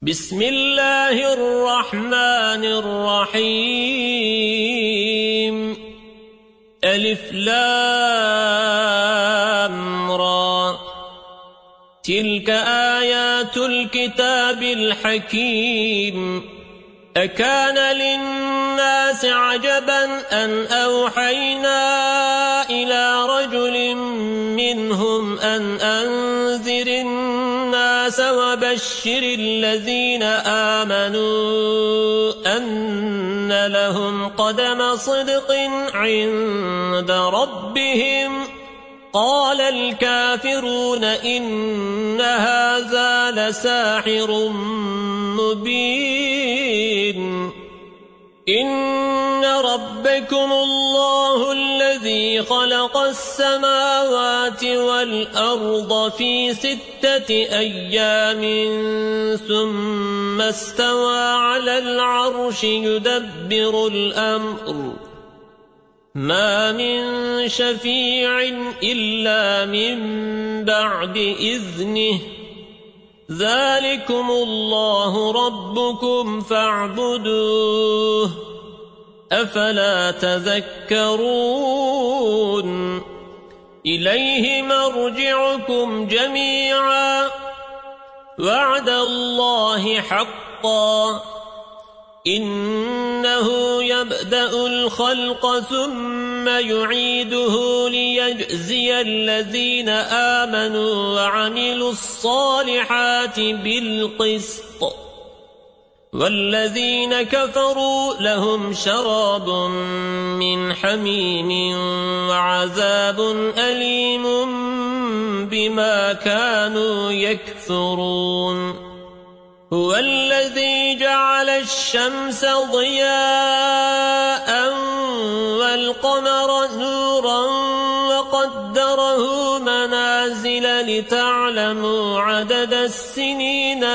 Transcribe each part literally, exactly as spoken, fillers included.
بسم الله الرحمن الرحيم ألف لام را تلك آيات الكتاب الحكيم أكان للناس عجبا أن أوحينا إلى رجل منهم أن أنذر الناس وبشر الذين آمنوا أن لهم قدم صدق عند ربهم قال الكافرون إن هذا لساحر مبين إن ربكم الله الذي خلق السماوات والأرض في ستة أيام ثم استوى على العرش يدبر الأمر ما من شفيع إلا من بعد إذنه ذلكم الله ربكم فاعبدوه أفلا تذكرون إليه مرجعكم جميعا وعد الله حقا إنه يبدأ الخلق ثم يعيده ليجزي الذين آمنوا وعملوا الصالحات بالقسط والذين كفروا لهم شراب من حميم وعذاب أليم بما كانوا يكفرون هو الذي جعل الشمس ضياء والقمر نورا وقدره منازل لتعلموا عدد السنين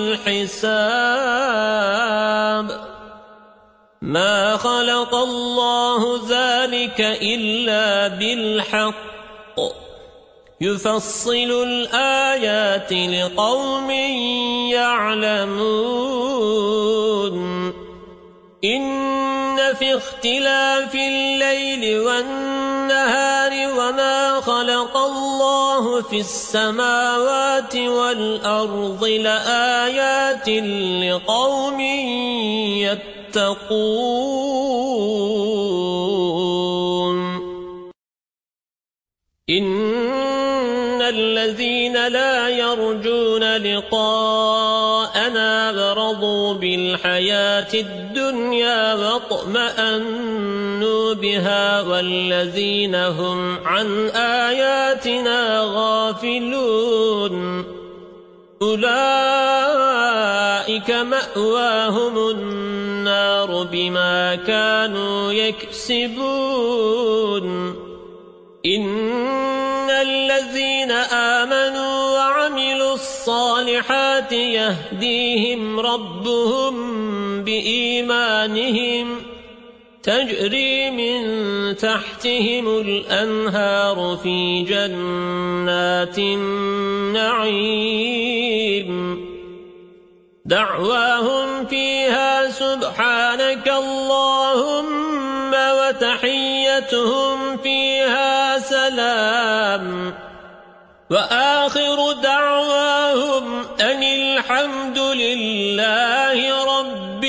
والحساب ما خلق الله ذلك إلا بالحق يفصل الآيات لقوم يعلمون إن في اختلاف الليل والنهار وما خلق الله في السماوات والأرض لآيات لقوم يتقون إن الذين لا يرجون لقاءنا ورضوا بالحياة الدنيا واطمأنوا بها والذين هم عن آياتنا غافلون أولئك مأواهم النار بما كانوا يكسبون إن الذين آمنوا وعملوا الصالحات يهديهم ربهم بإيمانهم تجري من تحتهم الأنهار في جنات النعيم دعواهم فيها سبحانك اللهم وتحيتهم فيها سلام وآخر دعواهم أن الحمد لله رب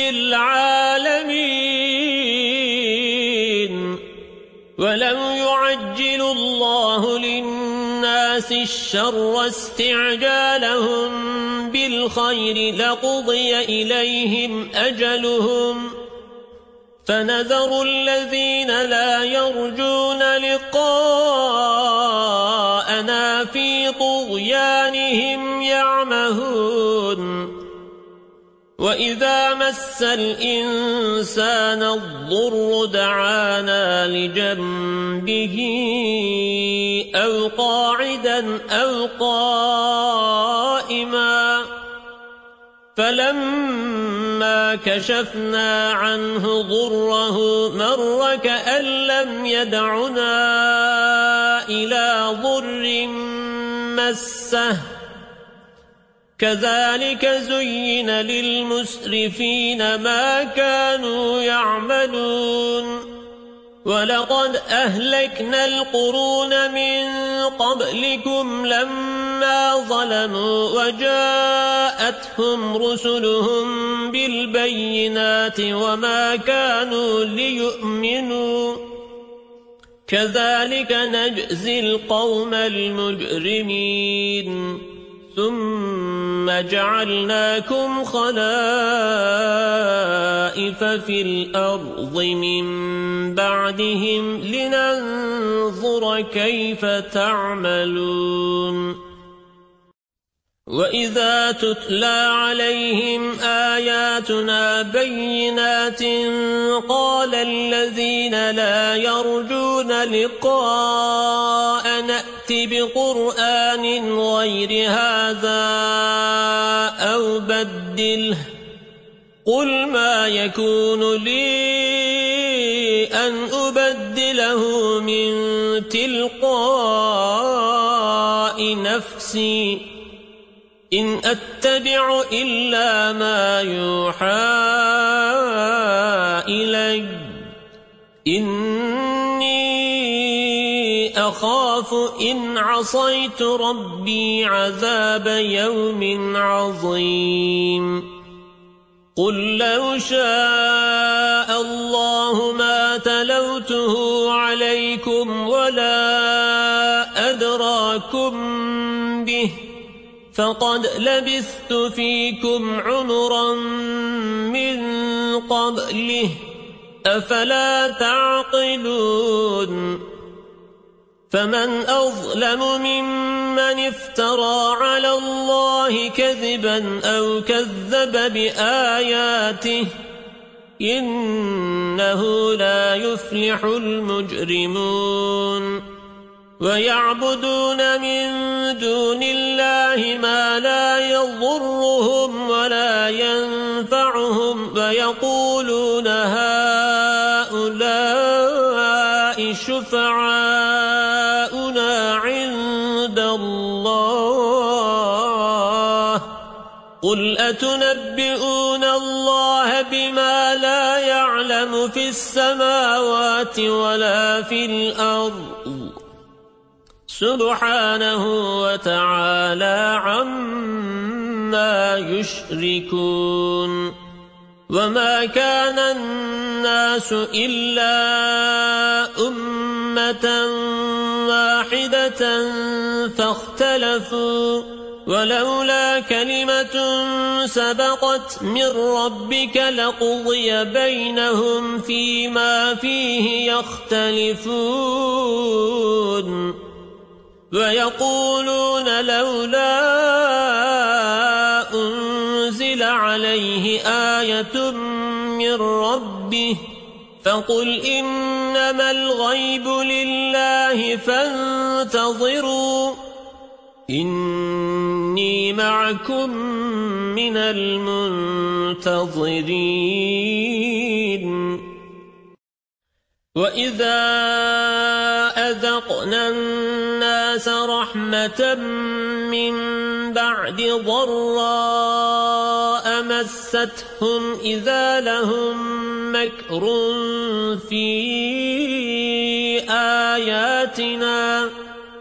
العالمين ولم يعجل الله للناس الشر استعجالهم بالخير لقضي إليهم أجلهم فنذر الذين لا يرجون لقاءنا في طغيانهم يعمهون وإذا مس الإنسان الضر دعانا لجنبه أو قاعدا أو قائما فلما كشفنا عنه ضره مر كأن لم يدعنا إلى ضر مسه كذلك زين للمسرفين ما كانوا يعملون ولقد أهلكنا القرون من قبلكم لما ظلموا وجاءتهم رسلهم بالبينات وما كانوا ليؤمنوا كذلك نجزي القوم المجرمين ثم جعلناكم خلائف في الأرض من بعدهم لننظر كيف تعملون وإذا تتلى عليهم آياتنا بينات قال الذين لا يرجون لقاء نأتي بقرآن غير هذا أو بدله قل ما يكون لي أن أبدله من تلقاء نفسي إن أتبع إلا ما يوحى إلي إني أخاف إن عصيت ربي عذاب يوم عظيم قل لو شاء الله ما تلوته عليكم ولا أدراكم به فقد لبثت فيكم عمرا من قبله أفلا تعقلون فمن أظلم ممن افترى على الله كذبا أو كذب بآياته إنه لا يفلح المجرمون ويعبدون من دون الله ما لا يضرهم ولا ينفعهم ويقولون هؤلاء شفعاؤنا عند الله قل أتنبئون الله بما لا يعلم في السماوات ولا في الأرض سبحانه وتعالى عما يشركون وما كان الناس إلا أمة واحدة فاختلفوا ولولا كلمة سبقت من ربك لقضي بينهم فيما فيه يختلفون ويقولون لولا أنزل عليه آية من ربه فقل إنما الغيب لله فانتظروا إني معكم من المنتظرين وإذا أذقنا الناس رحمة من بعد ضراء مستهم إذا لهم مكر في آياتنا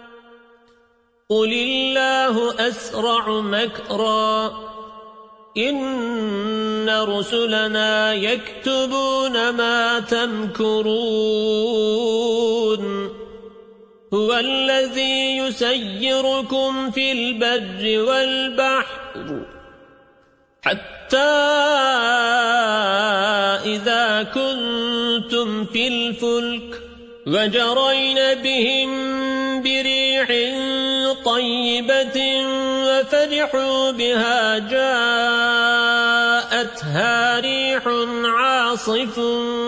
قل الله أسرع مكرا إن رسلنا يكتبون ما تمكرون هو الذي يسيركم في البر والبحر حتى إذا كنتم في الفلك وجرين بهم بريح طيبة وفرحوا بها جاءتها ريح عاصف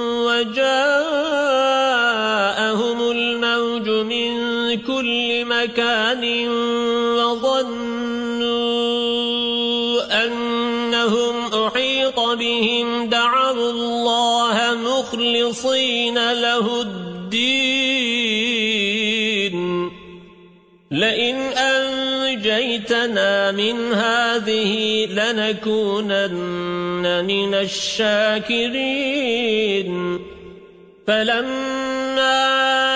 وجاءهم الموج من كل مكان وظنوا أنهم أحيط بهم دعوا الله مخلصين له الدين لئن أنجيتنا نجيتنا من هذه لنكونن من الشاكرين فلما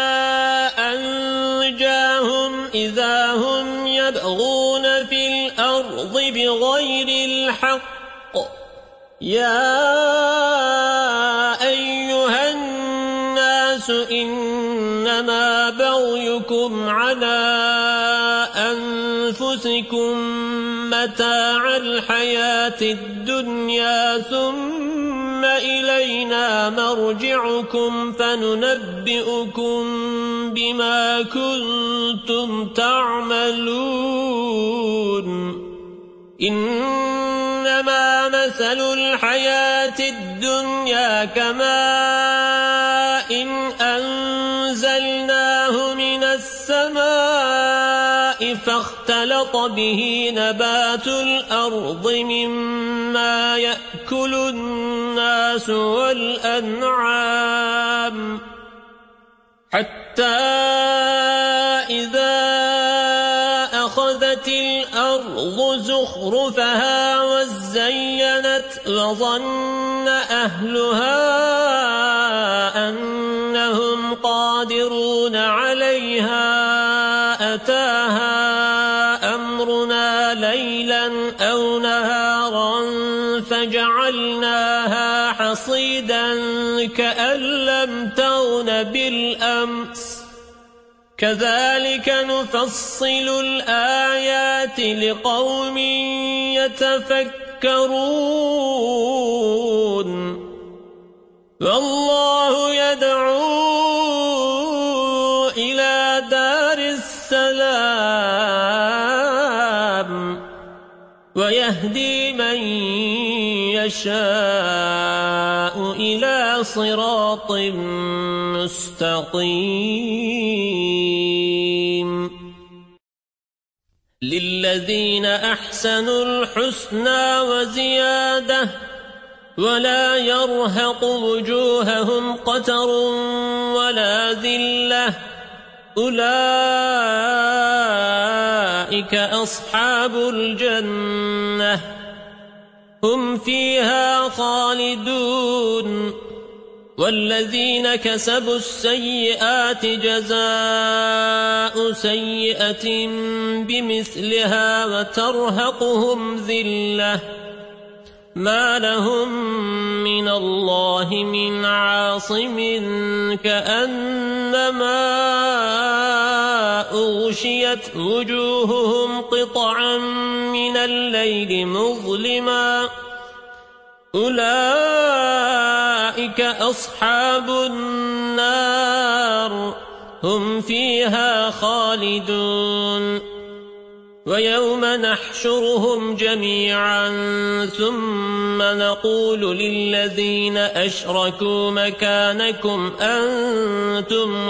أنجاهم إذا هم يبغون في الأرض بغير الحق يا أيها الناس إنما بغيكم على أنفسكم متاع الحياة الدنيا ثم إلينا مرجعكم فننبئكم بما كنتم تعملون إنما مثل الحياة الدنيا كماء إن أنزلناه من السماء فاختلط به نبات الأرض مما يأكل الناس والأنعام حتى إذا أخذت الأرض زخرفها وزينت وظن أهلها أنهم قادرون عليها أتاها أمرنا ليلا أو نهارا فجعلناها حصيدا كأن لم تغن بالأمس كذلك نفصل الآيات لقوم يتفكرون والله يدعو إلى دار السلام ويهدي من يشاء إلى صراط مستقيم للذين أحسنوا الحسنى وزيادة ولا يرهق وجوههم قتر ولا ذلة أولئك أصحاب الجنة هم فيها خالدون والذين كسبوا السيئات جزاء سيئة بمثلها وترهقهم ذلة ما لهم من الله من عاصم كأنما أغشيت وجوههم قطعا من الليل مظلما أولئك أصحاب النار هم فيها خالدون ويوم نحشرهم جميعا ثم نقول للذين أشركوا مكانكم أنتم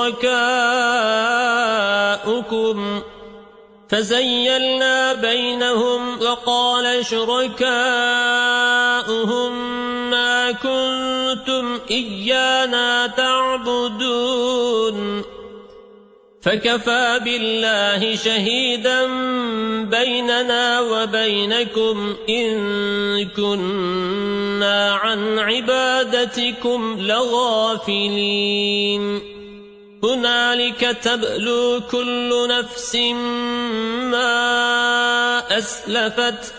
وشركاؤكم فزيلنا بينهم وقال شركاؤهم ما كنتم إيانا تعبدون فكفى بالله شهيدا بيننا وبينكم إن كنا عن عبادتكم لغافلين هنالك تبلو كل نفس ما أسلفت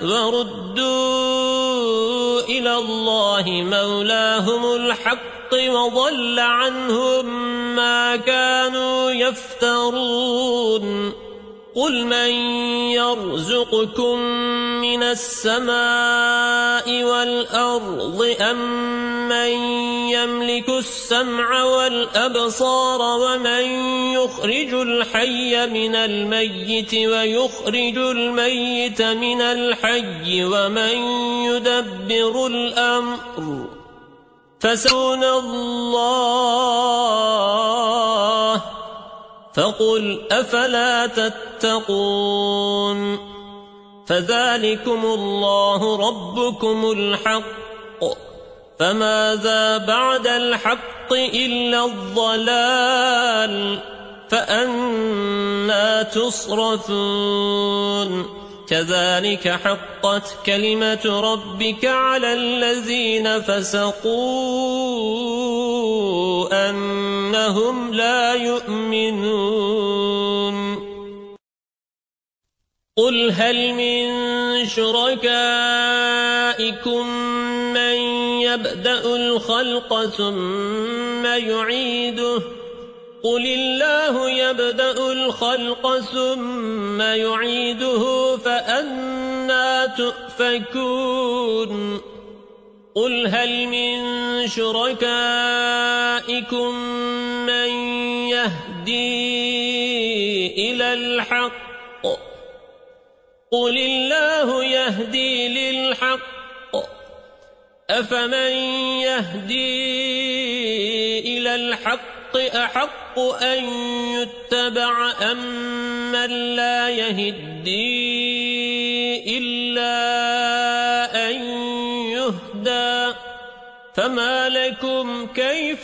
وردوا إلى الله مولاهم الحق وضل عنهم ما كانوا يفترون قل من يرزقكم من السماء والأرض أم من يملك السمع والأبصار ومن يخرج الحي من الميت ويخرج الميت من الحي ومن يدبر الأمر فسيقولون الله فقل أفلا تتقون فذلكم الله ربكم الحق فماذا بعد الحق إلا الضلال فأنى تصرفون كذلك حقت كلمة ربك على الذين فسقوا أنهم لا يؤمنون قل هل من شركائكم من يبدأ الخلق ثم يعيده قل الله يبدأ الخلق ثم يعيده فأنى تؤفكون قل هل من شركائكم من يهدي إلى الحق قل الله يهدي للحق أفمن يهدي إلى الحق أحق أن يتبع أم من لا يهدي إلا أن يهدى فما لكم كيف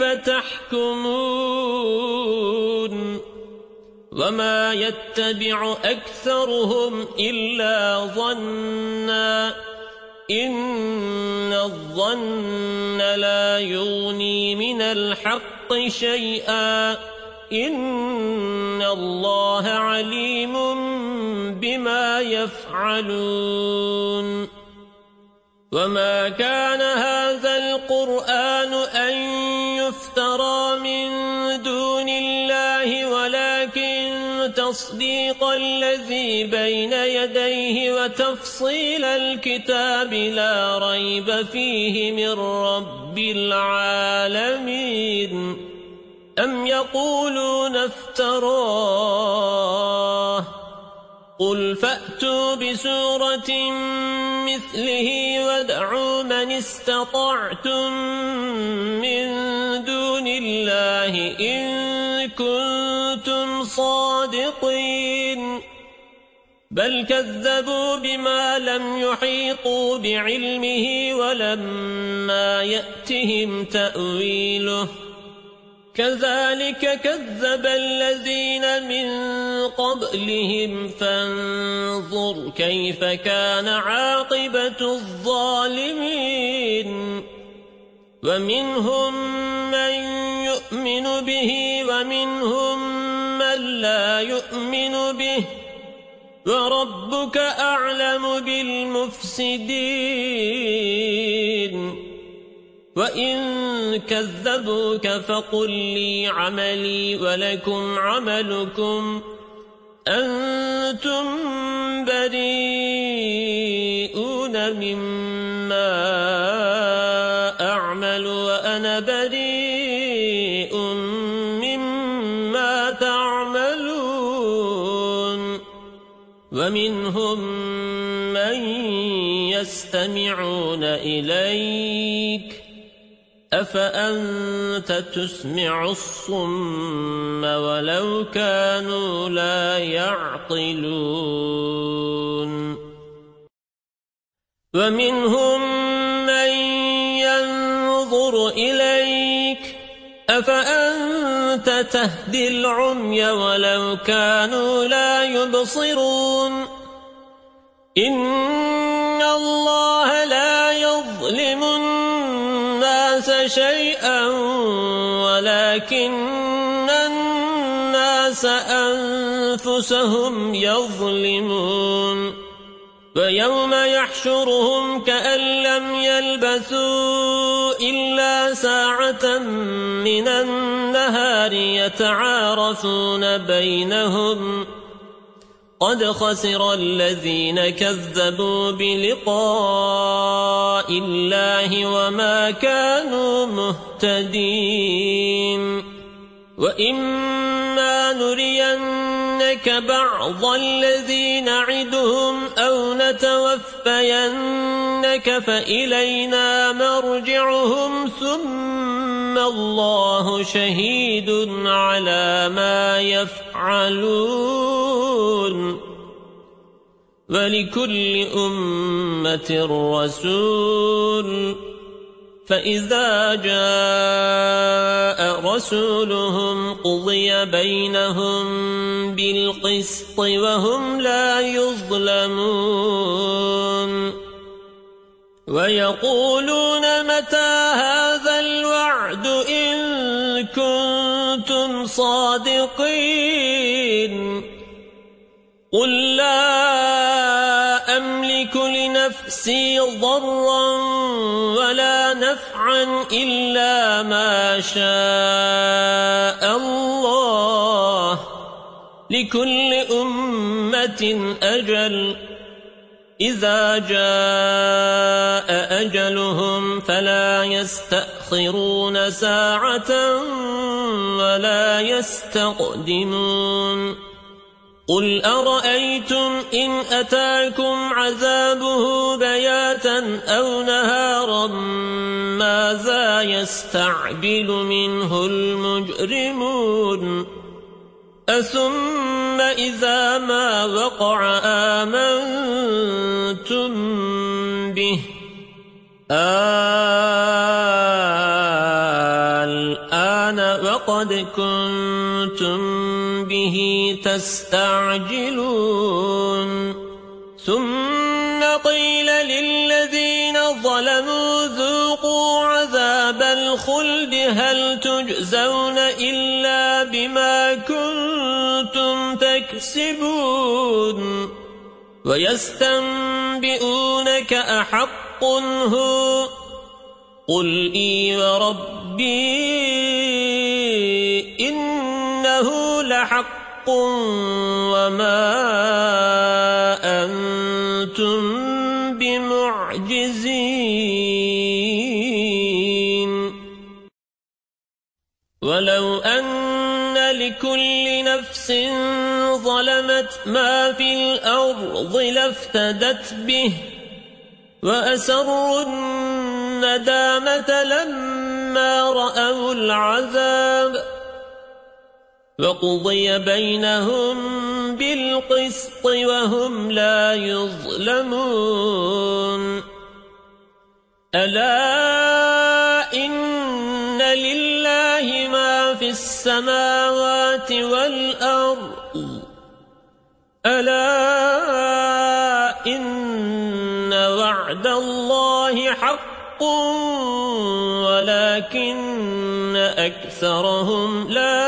تحكمون وما يتبع أكثرهم إلا ظنّا إن الظن لا يغني من الحق شيئا إن الله عليم بما يفعلون وما كان هذا القرآن أن يفترى من دون الله ولكن تصديق الذي بين يديه وتفصيل الكتاب لا ريب فيه من رب العالمين أم يقولون افتراه قل فأتوا بسورة مثله وادعوا من استطعتم من دون الله إن كنتم صادقين بل كذبوا بما لم يحيطوا بعلمه ولما يأتهم تأويله كذلك كذب الذين من قبلهم فانظر كيف كان عاقبة الظالمين ومنهم من يؤمن به ومنهم من لا يؤمن به وربك أعلم بالمفسدين وإن كذبوك فقل لي عملي ولكم عملكم أنتم بريئون مما أعمل وأنا بريء مما تعملون ومنهم من يستمعون إليك أفأنت تسمع الصم ولو كانوا لا يعقلون ومنهم من ينظر إليك أفأنت تهدي العمي ولو كانوا لا يبصرون إن الله لا يظلم الناس شيئا ولكن الناس أنفسهم يظلمون ويوم يحشرهم كأن لم يلبثوا إلا ساعة من النهار يتعارفون بينهم قد خسر الذين كذبوا بلقاء الله وما كانوا مهتدين وإما نرينك بعض الذي نعدهم أو نتوفينك فإلينا مرجعهم ثم الله شهيد على ما يفعلون ولكل أمة رسول فإذا جاء رسولهم قضي بينهم بالقسط وهم لا يظلمون ويقولون متى هذا الوعد إن كنتم صادقين قل لا أملك لنفسي ضرا ولا نفعا إلا ما شاء الله لكل أمة أجل إذا جاء أجلهم فلا يستأخرون ساعة ولا يستقدمون قل أرأيتم إن أتاكم عذابه بياتا أو نهارا ماذا يستعجل منه المجرمون أثم إذا ما وقع آمنتم به الآن وقد كنتم به تستعجلون ثم قيل للذين ظلموا ذوقوا عذاب الخلد هل تجزون إلا بما كنتم تكسبون ويستنبئونك أحق هو قل إي وربي إنه لحق وما أنتم بمعجزين ولو أن لكل نفس ظلمت ما في الأرض لافتدت به وأسروا الندامة لما رأوا العذاب وقضي بينهم بالقسط وهم لا يظلمون ألا إن لله ما في السماوات والأرض ألا إن وعد الله حق ولكن أكثرهم لا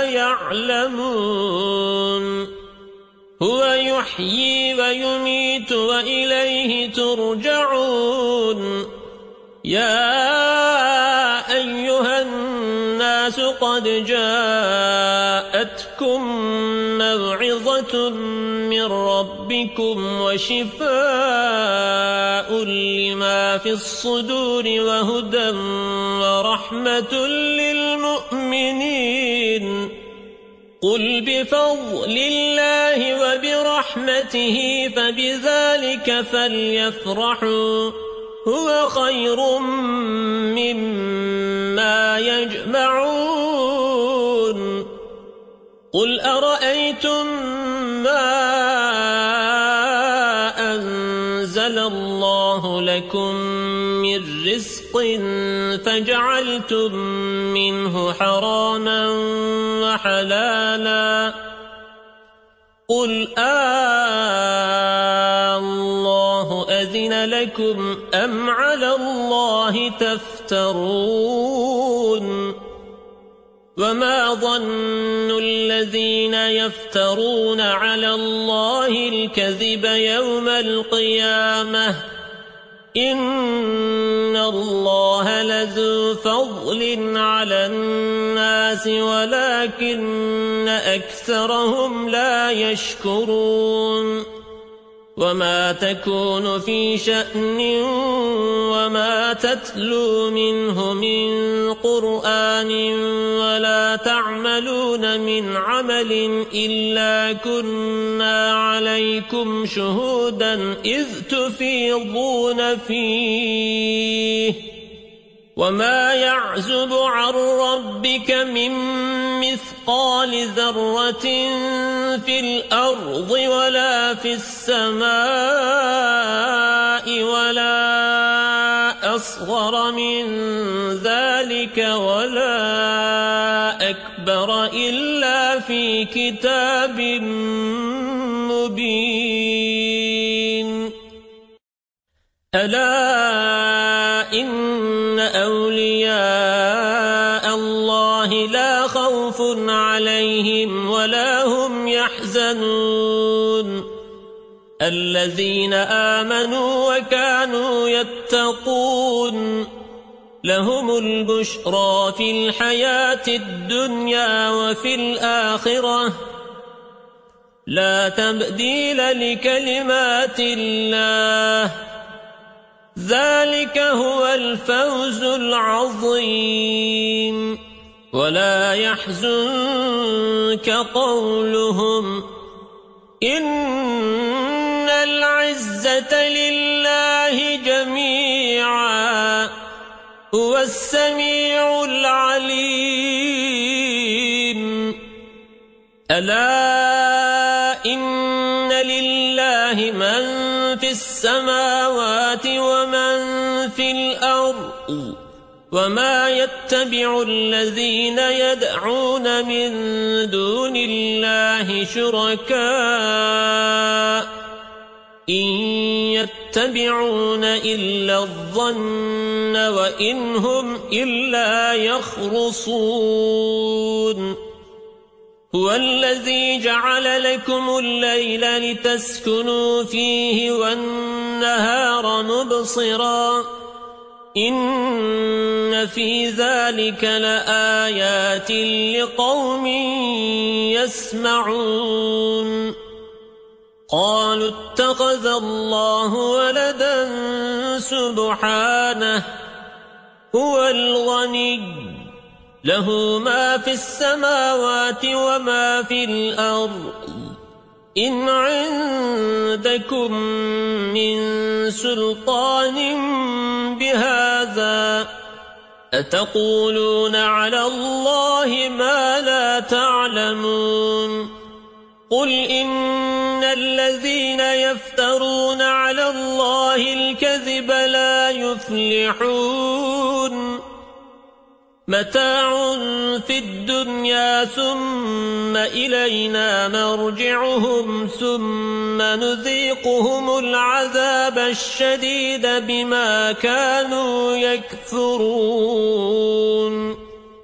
يعلمون هو يحيي ويميت وإليه ترجعون يا أيها الناس قد جاءتكم موعظة من ربكم وشفاء لما في الصدور وهدى ورحمة للمؤمنين قل بفضل الله وبرحمته فبذلك فليفرحوا هو خير مما يجمعون قل أرأيتم ما أنزل الله لكم من رزق فجعلتم منه حراما وحلالا قل آه الله أذن لكم أم على الله تفترون وما ظن الذين يفترون على الله الكذب يوم القيامة إن الله لذو فضل على الناس ولكن أكثرهم لا يشكرون وما تكون في شأن وما تتلو منه من قرآن ولا تعملون من عمل إلا كنا عليكم شهودا إذ تفيضون فيه وما يعزب عن ربك من مثقال ذرة في الأرض ولا في السماء ولا أصغر من ذلك ولا أكبر إلا في كتاب مبين ألا إن أولياء الله لا خوف عليهم ولا هم يحزنون الذين آمنوا وكانوا يتقون لهم البشرى في الحياة الدنيا وفي الآخرة لا تبديل لكلمات الله ذلك هو الفوز العظيم ولا يحزنك قولهم إن العزة لله جميعا هو السميع العليم ألا إن لله من في السماوات ومن في الأرض وما يتبع الذين يدعون من دون الله شركاء إن يتبعون إلا الظن وإن هم إلا يخرصون هو الذي جعل لكم الليل لتسكنوا فيه والنهار مبصرا إن في ذلك لآيات لقوم يسمعون قالوا اتخذ الله ولدا سبحانه هو الغني له ما في السماوات وما في الأرض إن عندكم من سلطان بهذا أتقولون على الله ما لا تعلمون قل إن الذين يفترون على الله الكذب لا يفلحون متاع في الدنيا ثم إلينا مرجعهم ثم نذيقهم العذاب الشديد بما كانوا يكفرون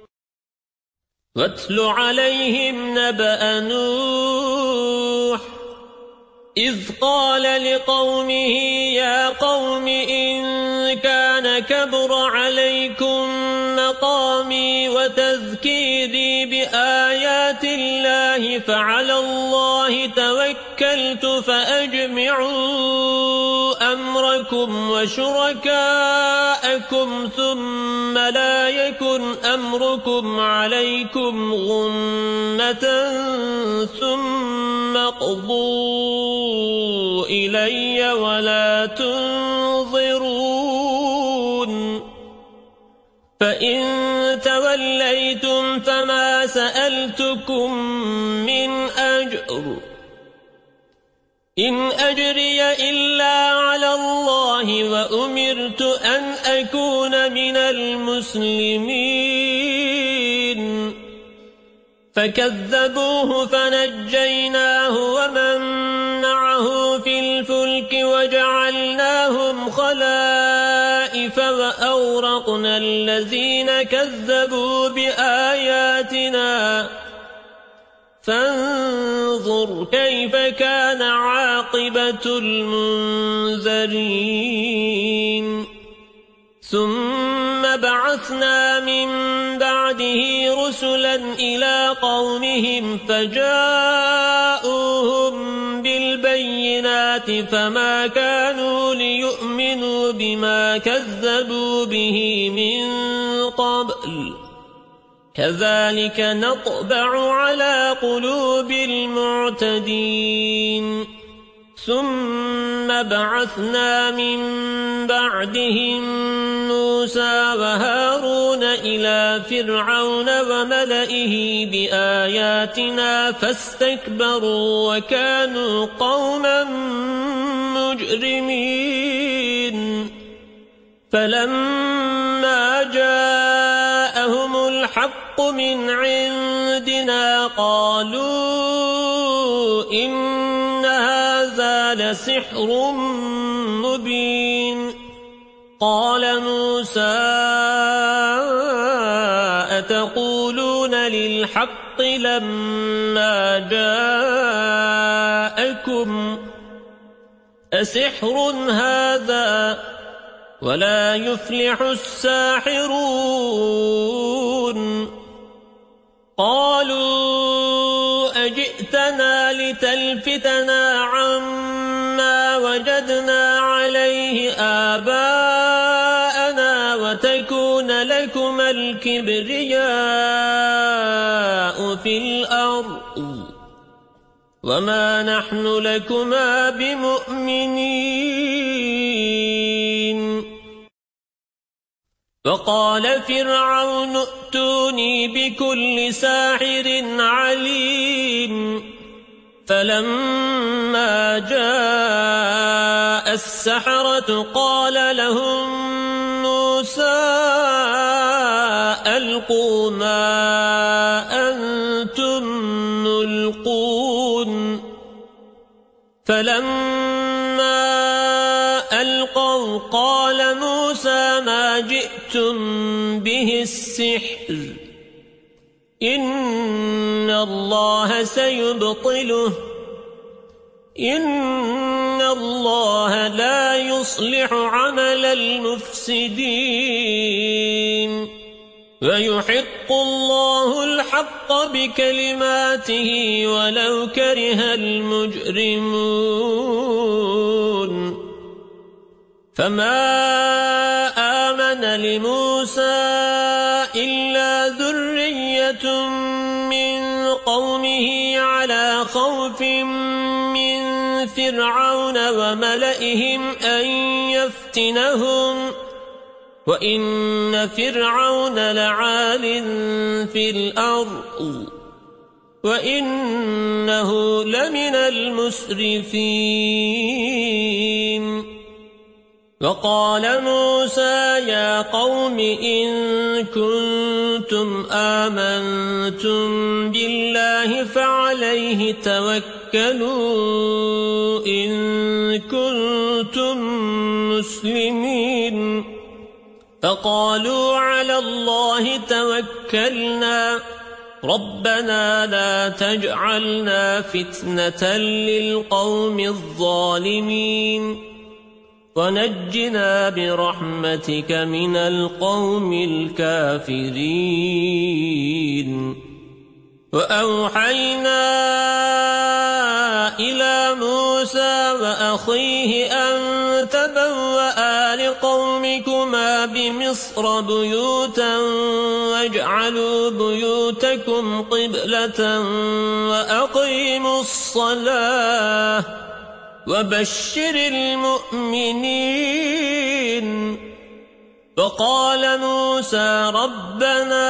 واتل عليهم نبأ نوح إذ قال لقومه يا قوم إن كان كبر عليكم مقامي وتذكيري بآيات الله فعلى الله توكلت فأجمعوا أمركم وشركاءكم ثم لا يكن أمركم عليكم غمة ثم اقضوا إلي ولا تنظرون فإن توليتم فما سألتكم من أجر إن أجري إلا على الله وأمرت أن أكون من المسلمين فكذبوه فنجيناه ومن معه في الفلك وجعلناهم خلائف وأورقنا الذين كذبوا بآياتنا فانظر كيف كان عاقبة المنذرين ثم بعثنا من بعده رسلا إلى قومهم فجاءوهم بالبينات فما كانوا ليؤمنوا بما كذبوا به من قبل كذلك نطبع على قلوب المعتدين ثم بعثنا من بعدهم موسى وهارون إلى فرعون وملئه بآياتنا فاستكبروا وكانوا قوما مجرمين فلما جاءهم الحق من عندنا قالوا إن هذا لسحر مبين قال موسى أتقولون للحق لما جاءكم أسحر هذا ولا يفلح الساحرون قالوا أجئتنا لتلفتنا عما وجدنا عليه آباءنا وتكون لكما الكبرياء في الأرض وما نحن لكما بمؤمنين وقال فرعون ائتوني بكل ساحر عليم فلما جاء السحرة قال لهم موسى ألقوا ما أنتم ملقون فلما ألقوا قال موسى ما جئتم به السحر إن الله سيبطله إن الله لا يصلح عمل المفسدين ويحق الله الحق بكلماته ولو كره المجرمون فما آمن لموسى إلا ذرية من قومه على خوف من فرعون وملئهم أن يفتنهم وإن فرعون لعال في الأرض وإنه لمن المسرفين وقال موسى يا قوم إن كنتم آمنتم بالله فعليه توكلوا إن كنتم مسلمين فقالوا على الله توكلنا ربنا لا تجعلنا فتنة للقوم الظالمين ونجنا برحمتك من القوم الكافرين وأوحينا إلى موسى وأخيه أن تبوأ لقومكما بمصر بيوتا واجعلوا بيوتكم قبلة وأقيموا الصلاة وبشر المؤمنين فقال موسى ربنا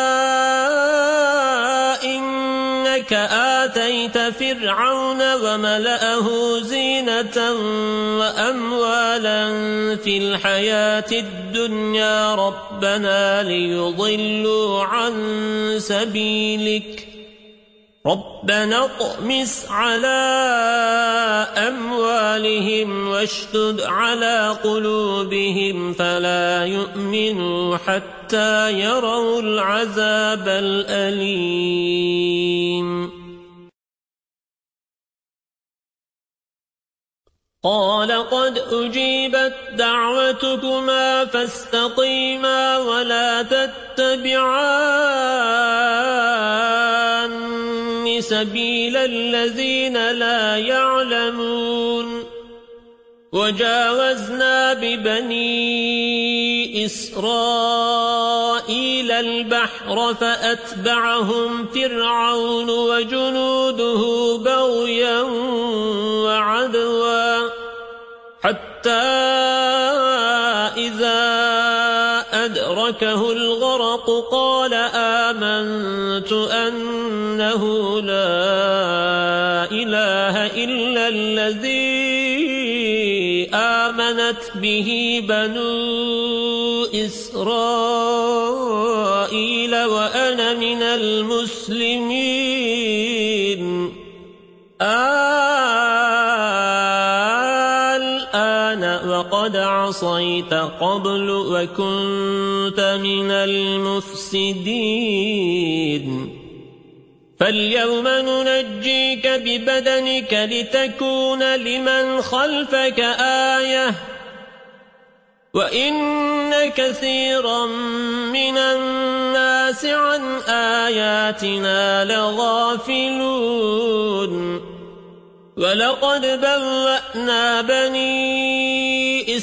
إنك آتيت فرعون وملأه زينة وأموالا في الحياة الدنيا ربنا ليضلوا عن سبيلك ربنا اطمس على أموالهم واشدد على قلوبهم فلا يؤمنوا حتى يروا العذاب الأليم قال قد أجيبت دعوتكما فاستقيما ولا تتبعان سبيل الذين لا يعلمون وجاوزنا ببني إسرائيل البحر فأتبعهم فرعون وجنوده بغيا وعدوا حتى إذا أدركه الغرق قال آمنت أنه لا إله إلا الذي آمنت به بنو إسرائيل وأنا من المسلمين الآن وقد عصيت قبل وكنت من المفسدين فاليوم ننجيك ببدنك لتكون لمن خلفك آية وإن كثيرا من الناس عن آياتنا لغافلون ولقد بوأنا بني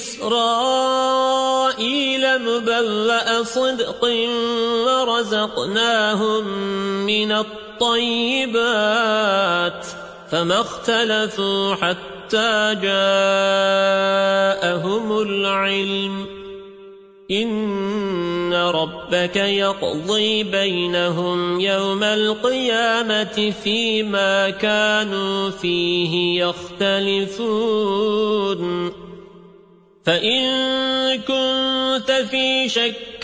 إسرائيل مبوأ صدق ورزقناهم من الطيبات فما اختلفوا حتى جاءهم العلم إن ربك يقضي بينهم يوم القيامة فيما كانوا فيه يختلفون فإن كنت في شك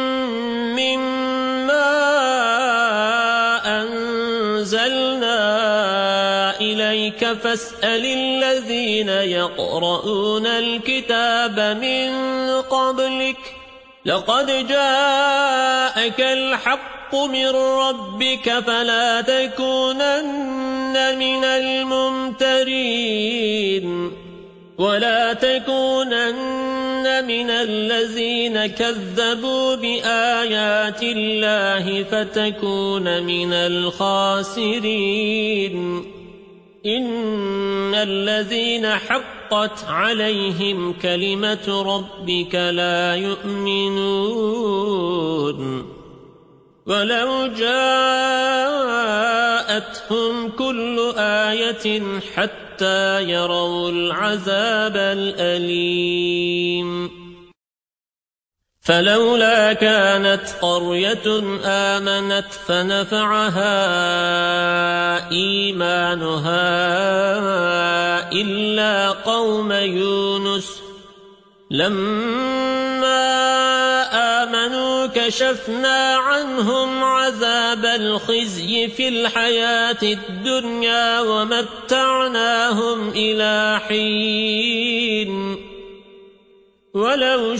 مما أنزلنا إليك فاسأل الذين يقرؤون الكتاب من قبلك لقد جاءك الحق من ربك فلا تكونن من الممترين ولا تكونن من الذين كذبوا بآيات الله فتكون من الخاسرين إن الذين حقت عليهم كلمة ربك لا يؤمنون ولو جاءتهم كل آية حتى يروا العذاب الأليم فلولا كانت قرية آمنت فنفعها إيمانها إلا قوم يونس لما آمنوا كشفنا عنهم عذاب الخزي في الحياة الدنيا ومتعناهم إلى حين ولو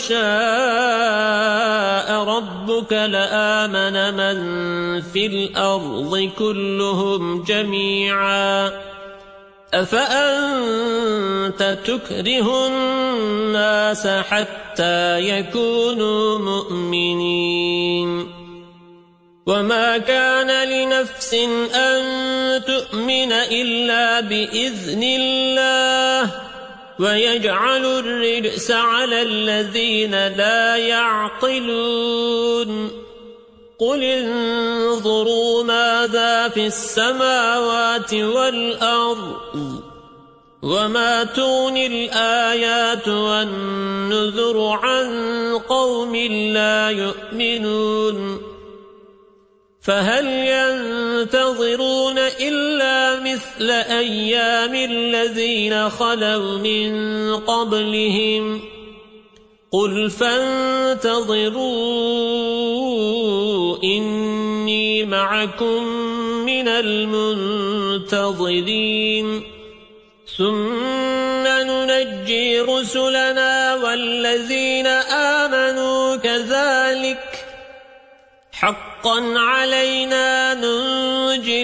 شاء ربك لآمن من في الأرض كلهم جميعا أفأنت تكره الناس حتى يكونوا مؤمنين وما كان لنفس أن تؤمن إلا بإذن الله ويجعل الرجس على الذين لا يعقلون قل انظروا ماذا في السماوات والأرض وما تغني الآيات والنذر عن قوم لا يؤمنون فهل ينتظرون إلا مثل أيام الذين خلوا من قبلهم قل فانتظروا إني معكم من المنتظرين ثم ننجي رسلنا والذين آمنوا كذلك حقا علينا ننجي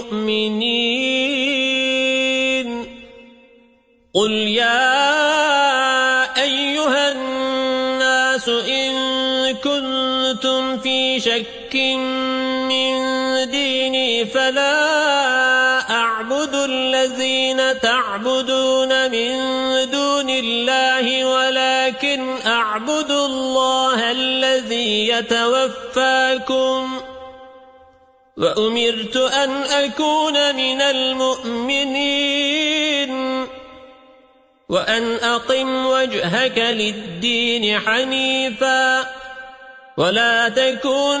المؤمنين قل يا أيها الناس إن كنتم في شك من ديني فلا أعبد الذين تعبدون من دون الله ولكن أعبد الله الذي يتوفاكم وأمرت أن أكون من المؤمنين وأن أقم وجهك للدين حنيفا ولا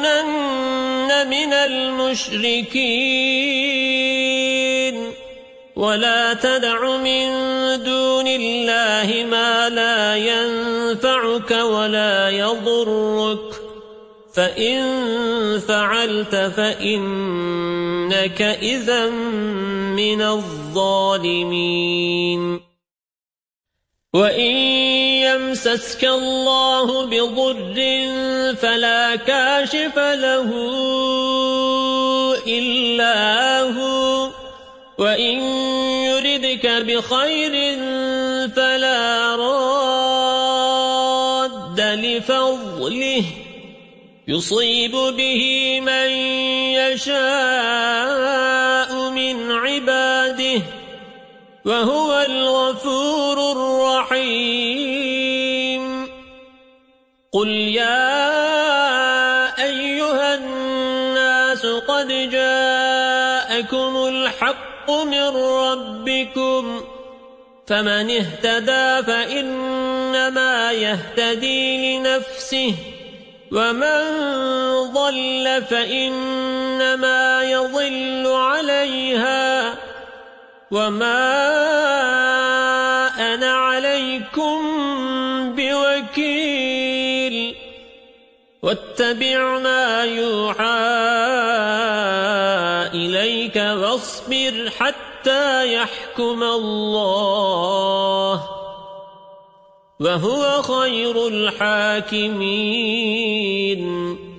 تكونن من المشركين ولا تدع من دون الله ما لا ينفعك ولا يضرك فإن فعلت فإنك إذا من الظالمين وإن يمسسك الله بضر فلا كاشف له إلا هو وإن يردك بخير فلا راد لفضله يصيب به من يشاء من عباده وهو الغفور الرحيم قل يا أيها الناس قد جاءكم الحق من ربكم فمن اهتدى فإنما يهتدي لنفسه ومن ضل فإنما يضل عليها وما أنا عليكم بوكيل واتبع ما يوحى إليك واصبر حتى يحكم الله وهو خير الحاكمين